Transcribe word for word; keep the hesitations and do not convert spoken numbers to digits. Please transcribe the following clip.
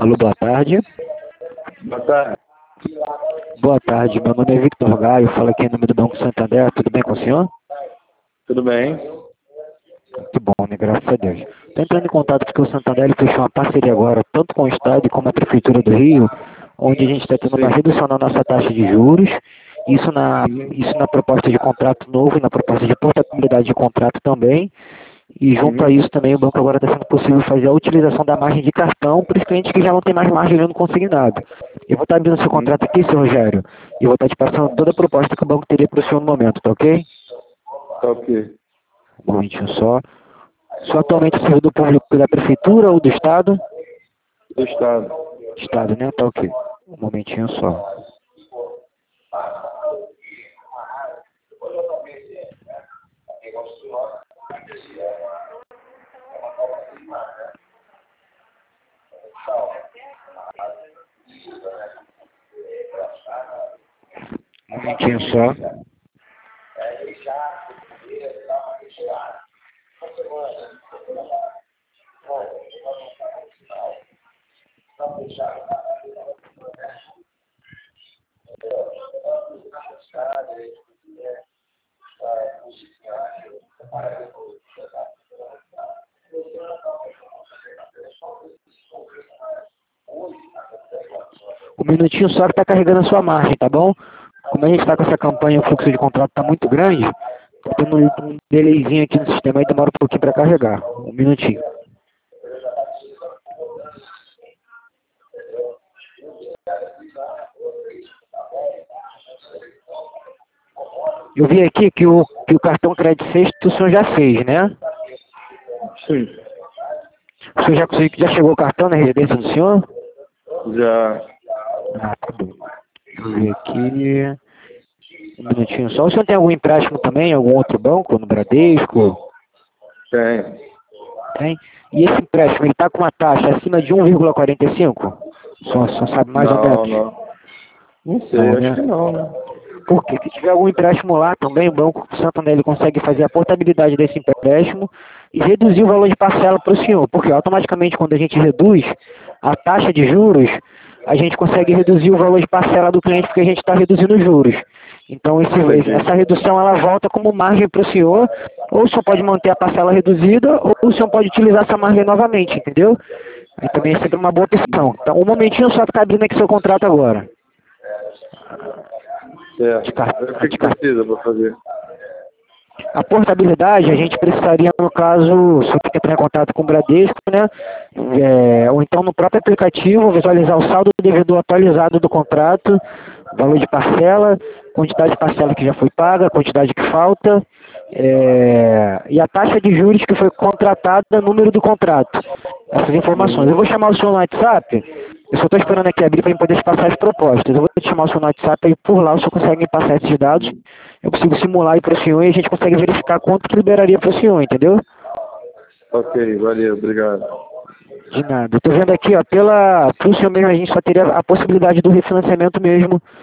Alô, boa tarde. Boa tarde. Boa tarde, meu nome é Victor Gaio, falo aqui em nome do Banco Santander, tudo bem com o senhor? Tudo bem? Que bom, né? Graças a Deus. Estou entrando em contato porque o Santander ele fechou uma parceria agora, tanto com o Estado como a Prefeitura do Rio, onde a gente está tendo uma Sim. redução na nossa taxa de juros, isso na, Uhum. isso na proposta de contrato novo e na proposta de portabilidade de contrato também. E junto a Uhum. isso também o banco agora está sendo possível fazer a utilização da margem de cartão para os clientes que já não tem mais margem no consignado. Eu vou estar abrindo seu Uhum. contrato aqui, seu Rogério, e eu vou estar te passando toda a proposta que o banco teria para o senhor no momento, tá ok? Tá ok. Um momentinho só. O senhor atualmente é servidor público da Prefeitura ou do Estado? Do Estado. Estado, né? Tá ok. Um momentinho só. Um momentinho só. Um minutinho só que está carregando a sua margem, tá bom? Como a gente está com essa campanha, o fluxo de contrato está muito grande, tá tendo um delayzinho aqui no sistema e demora um pouquinho para carregar. Um minutinho. Eu vi aqui que o, que o cartão crédito sexto o senhor já fez, né? Sim. O senhor já, conseguiu- já chegou o cartão na residência do senhor? Já. Ah, tá bom. Deixa eu ver aqui. Um minutinho só. O senhor tem algum empréstimo também, em algum outro banco, no Bradesco? Tem. Tem? E esse empréstimo, ele está com uma taxa acima de um vírgula quarenta e cinco? O senhor, o senhor sabe mais ou Não, menos? não. Não sei, Não, acho né? que não, né? Porque se tiver algum empréstimo lá também, o Banco Santander ele consegue fazer a portabilidade desse empréstimo e reduzir o valor de parcela para o senhor. Porque automaticamente quando a gente reduz a taxa de juros, a gente consegue reduzir o valor de parcela do cliente porque a gente está reduzindo os juros. Então esse, Entendi. essa redução ela volta como margem para o senhor, ou o senhor pode manter a parcela reduzida, ou o senhor pode utilizar essa margem novamente, entendeu? Aí também é sempre uma boa opção. Então um momentinho só que está abrindo aqui seu contrato agora. De car- Certo. O que, de que car- precisa pra fazer? A portabilidade, a gente precisaria, no caso, se você quer entrar em contato com o Bradesco, né? É, ou então no próprio aplicativo, visualizar o saldo devedor atualizado do contrato, valor de parcela, quantidade de parcela que já foi paga, quantidade que falta, é, e a taxa de juros que foi contratada, número do contrato. Essas informações. Uhum. Eu vou chamar o senhor no WhatsApp, eu só estou esperando aqui abrir para eu poder te passar as propostas. Eu vou te chamar o senhor no WhatsApp e por lá o senhor consegue me passar esses dados. Eu consigo simular aí para o senhor e a gente consegue verificar quanto que liberaria para o senhor, entendeu? Ok, valeu, obrigado. De nada. Estou vendo aqui, ó, pela, pro senhor mesmo a gente só teria a possibilidade do refinanciamento mesmo